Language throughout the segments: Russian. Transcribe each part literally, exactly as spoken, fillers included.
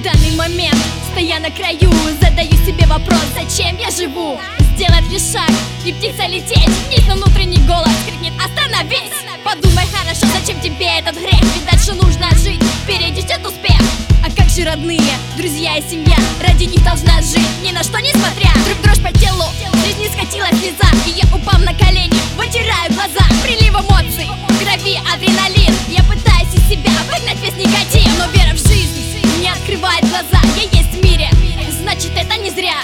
данный момент, стоя на краю, задаю себе вопрос: зачем я живу? Сделать лишь шаг, и птица лететь вниз, но внутренний голос крикнет: остановись! Подумай хорошо, зачем тебе этот грех? Ведь дальше нужно жить, впереди ждет успех. А как же родные, друзья и семья? Ради них должна жить, ни на что не смотря. Вдруг дрожь по телу, чуть не скатилась слеза, и я, упав на колени, вытираю глаза. Прилив эмоций, в крови адреналин. Я пытаюсь из себя выгнать весь негатив, но вера в жизнь не открывает глаза. Я есть в мире, значит это не зря.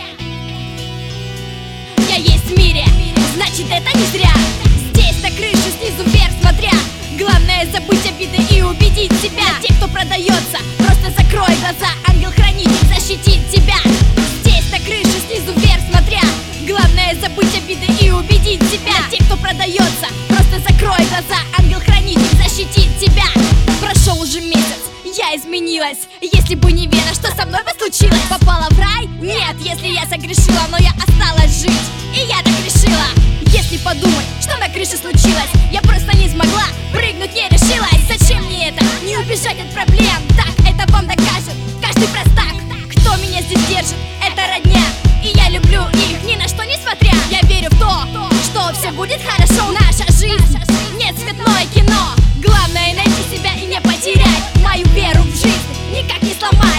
Я есть в мире, значит это не зря. Здесь на крыше снизу вверх смотря, главное забыть обиды и убедить себя. Те, кто продается, просто закрой глаза, ангел-хранитель защитит тебя. Здесь на крыше снизу вверх смотря, главное забыть обиды и убедить себя. Те, кто продается, просто закрой глаза, ангел-хранитель защитит тебя. Прошел уже месяц, я изменилась. Если бы не вера, что со мной бы случилось? Попала в рай? Нет, если я согрешила, но я осталась жить, и я так решила. Если подумать, что на крыше случилось, я просто не смогла, прыгнуть не решилась. Зачем мне это? Не убежать от проблем. Так, это вам докажет каждый простак. Кто меня здесь держит? Это родня, и я люблю их, ни на что не смотря. Я верю в то, что все будет хорошо. Наша жизнь не цветное кино. Главное найти себя и не потерять. Мою веру в жизнь никак не сломать.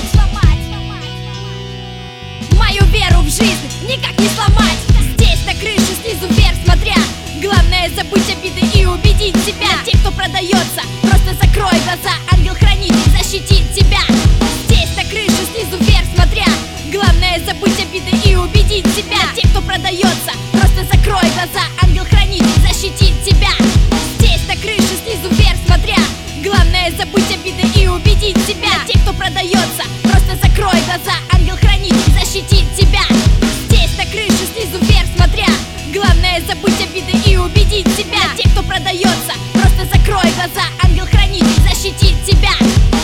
Мою веру в жизнь никак не сломать. Здесь на крыше снизу вверх смотря, главное забыть обиды и убедить себя. Те, кто продается, просто закрой глаза, ангел-хранитель защитит тебя. Здесь на крыше снизу вверх смотря, главное забыть обиды и убедить себя. Те, кто продается, просто закрой глаза, ангел-хранитель защитит тебя. Здесь на крыше снизу вверх смотря, главное забыть обиды и убедить себя. Те, кто продается, просто закрой глаза, ангел-хранитель защитит тебя. Здесь на крыше снизу вверх смотря, главное забыть обиды и убедить себя. Те, кто продается, просто закрой глаза, ангел-хранитель защитит тебя.